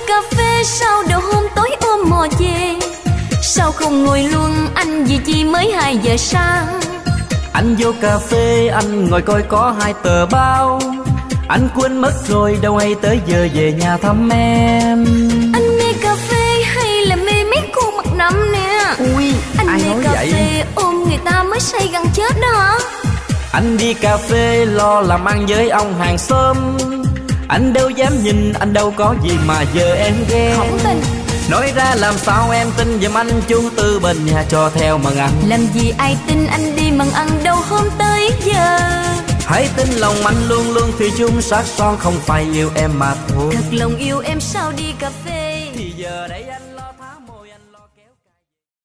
cà phê sau đầu hôm tối ôm mò về. Sao không ngồi luôn anh vì chi mới 2 giờ sáng. Anh vô cà phê anh ngồi coi có 2 tờ báo. Anh quên mất rồi đâu hay tới giờ về nhà thăm em. Anh mê cà phê hay là mê mấy cô mặt nằm nè? Ui, anh ai mê nói cà vậy? phê ôm người ta mới say gần chết đó hả? Anh đi cà phê lo làm ăn với ông hàng xóm. Anh đâu dám nhìn, anh đâu có gì mà giờ em ghen. Không tin. Nói ra làm sao em tin giùm anh, chú Tư bên nhà cho theo mần ăn. Làm gì ai tin anh đi mần ăn đâu hôm tới giờ. Hãy tin lòng anh luôn luôn thủy chung sát son, không phải yêu em mà thôi. Thật lòng yêu em sao đi cà phê. Thì giờ đây anh